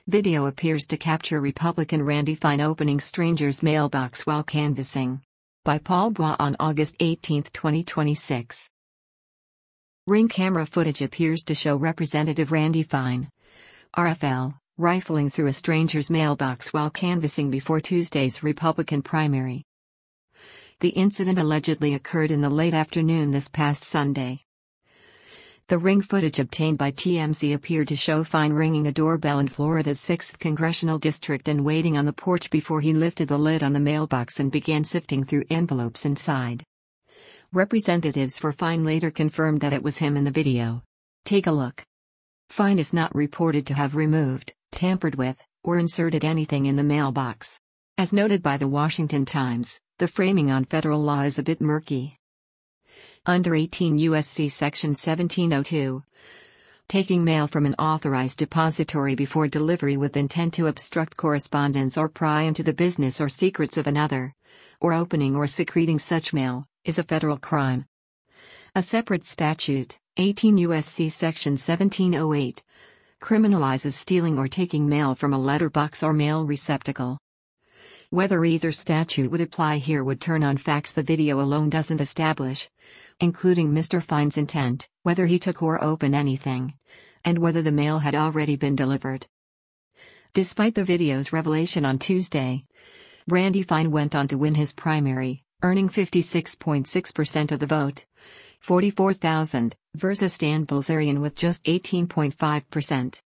Video appears to capture Republican Randy Fine opening stranger's mailbox while canvassing. By Paul Bois on August 18, 2026. Ring camera footage appears to show Representative Randy Fine, RFL, rifling through a stranger's mailbox while canvassing before Tuesday's Republican primary. The incident allegedly occurred in the late afternoon this past Sunday. The Ring footage obtained by TMZ appeared to show Fine ringing a doorbell in Florida's 6th Congressional District and waiting on the porch before he lifted the lid on the mailbox and began sifting through envelopes inside. Representatives for Fine later confirmed that it was him in the video. Take a look. Fine is not reported to have removed, tampered with, or inserted anything in the mailbox. As noted by the Washington Times, the framing on federal law is a bit murky. Under 18 U.S.C. Section 1702, taking mail from an authorized depository before delivery with intent to obstruct correspondence or pry into the business or secrets of another, or opening or secreting such mail, is a federal crime. A separate statute, 18 U.S.C. Section 1708, criminalizes stealing or taking mail from a letterbox or mail receptacle. Whether either statute would apply here would turn on facts the video alone doesn't establish, including Mr. Fine's intent, whether he took or opened anything, and whether the mail had already been delivered. Despite the video's revelation on Tuesday, Randy Fine went on to win his primary, earning 56.6% of the vote, 44,000, versus Dan Bilzerian with just 18.5%.